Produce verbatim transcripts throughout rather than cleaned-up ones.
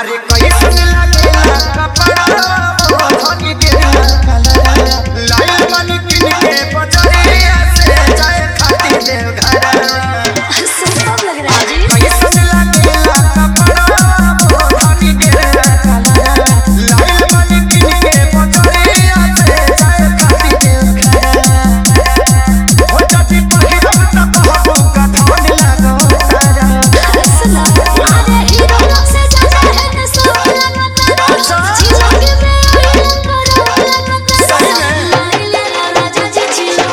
अरे कैसन लागेला कपड़ा धनी गेला कलर लाइल मन किन के बजरिया से जाए खाती देव घर सुपर लग रहा है जी। कैसन लागेला कपड़ा धनी गेला कलर लाइल मन किन के बजरिया से जाए खाती देव घर हो जाती पहिरब त कहबो का धन लागो तारा सुना अरे हीरो लोग से ज्यादा है न सब लगता जीजा के मेरे पर लगता ले ले राजा जी चिलो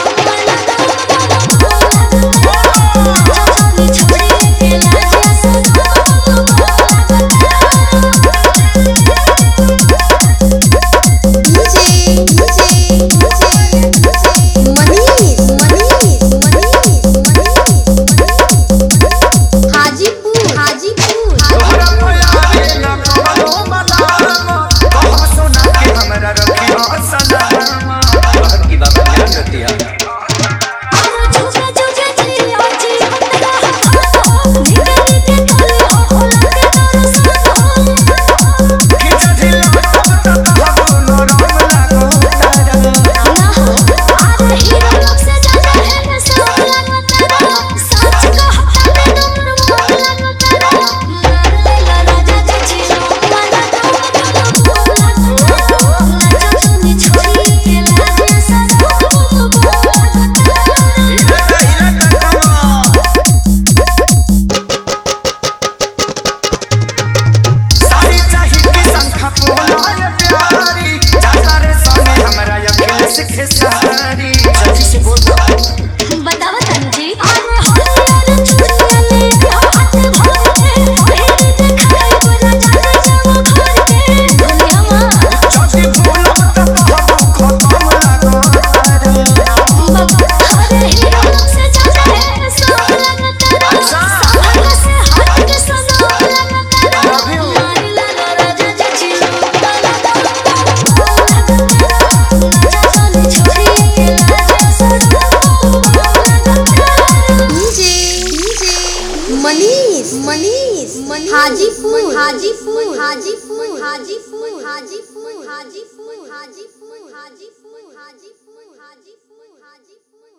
छोड़ी छोड़ी के लाजिया सुनो मुझे मुझे मनीष मनीष मनीष हाजीपुर हाजीपुर तोहरा प्यारे ना कहलो मलाम कह सोना के हमरा रखियो सलाम तोहर की बात ध्यान रखती है आरो झुझे झुझे जियो जी निकल के तोले हो लगे तोर साथ खिचा ढिला सब त कहबो नरम लागो तारा ना हो आरो हीरो लोग से ज्यादा है न सब लगता सच कहता में नंबर वन लगता ले राजा जी चिलो वाला तो लगता छोड़ी छोड़ी के लाजिया सनो हीरा हीरा कमा सारी चाही की संख्या बोला प्यारी जाता रे संगे हमरा अकेले सिखे सारी जल्दी से बोल बतावा तंजी अरे हरियर चुड़िया ले हाथ भर के ओहे दिखाई बोला जाने जाओ घर के दुनिया में जल्दी बोल मत कहबो खत्म लागो तारा बाबा अरे हीरो लोग से ज्यादा है सब लगता साहब से हट के सुनो लगता मारी ला राजा जी चिलो वाला चली छोड़ी के लाजिया सुनो मुझे मुझे मनीष मनीष हाजीपुर हाजीपुर हाजीपुर हाजीपुर हाजीपुर हाजीपुर हाजीपुर